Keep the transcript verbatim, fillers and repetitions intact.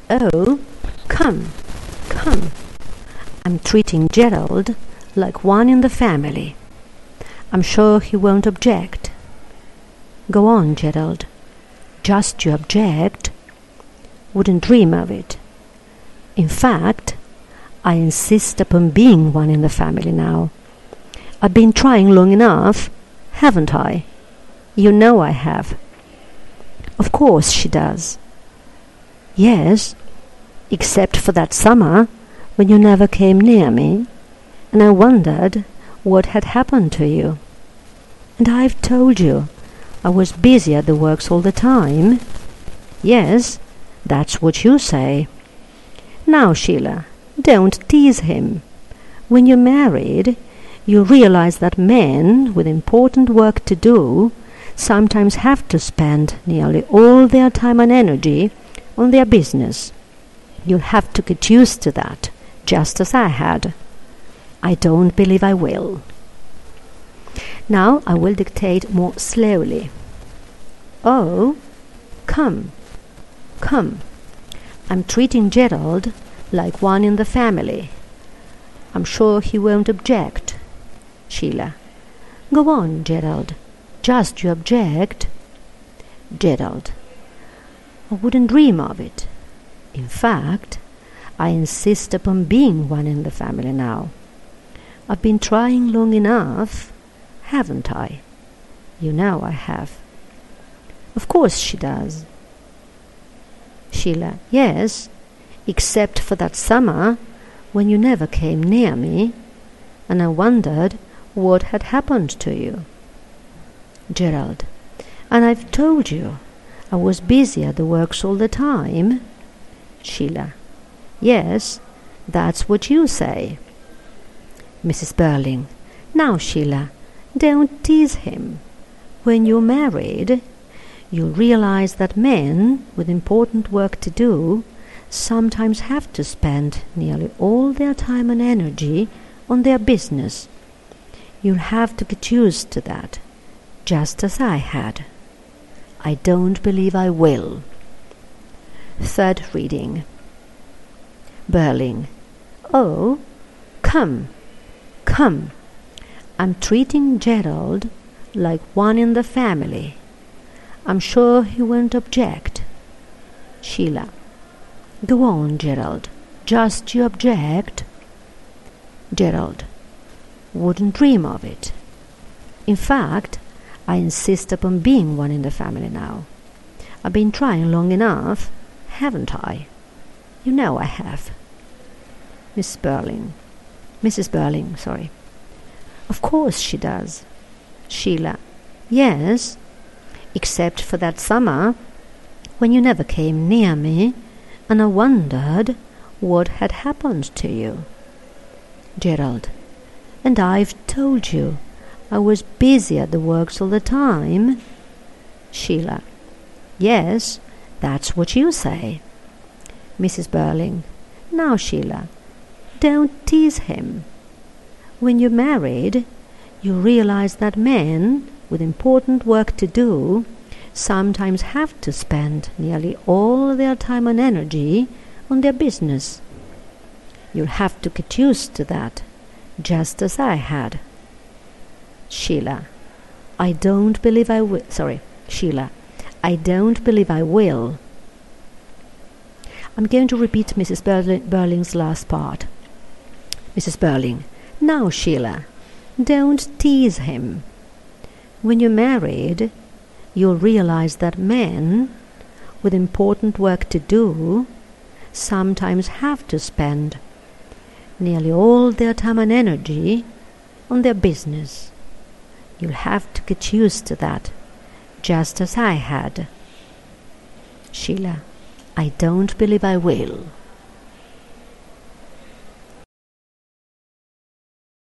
Oh, come, come. I'm treating Gerald like one in the family. I'm sure he won't object. Go on, Gerald. Just you object? Wouldn't dream of it. In fact, I insist upon being one in the family now. I've been trying long enough, haven't I? You know I have. Of course she does. Yes, except for that summer when you never came near me, and I wondered what had happened to you. And I've told you I was busy at the works all the time. Yes, that's what you say. Now, Sheila, don't tease him. When you're married, you realize that men with important work to do sometimes have to spend nearly all their time and energy on their business. You'll have to get used to that, just as I had. I don't believe I will. Now I will dictate more slowly. Oh, come, come. I'm treating Gerald like one in the family. I'm sure he won't object. Sheila. Go on, Gerald. Just you object? Gerald. I wouldn't dream of it. In fact, I insist upon being one in the family now. I've been trying long enough, haven't I? You know I have. Of course she does. Sheila. Yes, except for that summer when you never came near me, and I wondered what had happened to you. Gerald. And I've told you I was busy at the works all the time. Sheila. Yes, that's what you say. Missus Burling. Now, Sheila, don't tease him. When you're married, you'll realize that men with important work to do sometimes have to spend nearly all their time and energy on their business. You'll have to get used to that, just as I had. I don't believe I will. Third reading. Burling. Oh, come, come. I'm treating Gerald like one in the family. I'm sure he won't object. Sheila. Go on, Gerald. Just you object? Gerald. Wouldn't dream of it. In fact, I insist upon being one in the family now. I've been trying long enough, haven't I? You know I have. Miss Burling. Missus Burling, sorry. Of course she does. Sheila. Yes, except for that summer when you never came near me, and I wondered what had happened to you. Gerald. And I've told you I was busy at the works all the time. Sheila. Yes, that's what you say. Missus Burling. Now, Sheila, don't tease him. When you're married, you realize that men with important work to do sometimes have to spend nearly all their time and energy on their business. You'll have to get used to that, just as I had. Sheila. I don't believe I will. Sorry, Sheila. I don't believe I will. I'm going to repeat Missus Burling, Burling's last part. Missus Burling. Now, Sheila, don't tease him. When you're married, you'll realize that men with important work to do sometimes have to spend nearly all their time and energy on their business. You'll have to get used to that, just as I had. Sheila. I don't believe I will.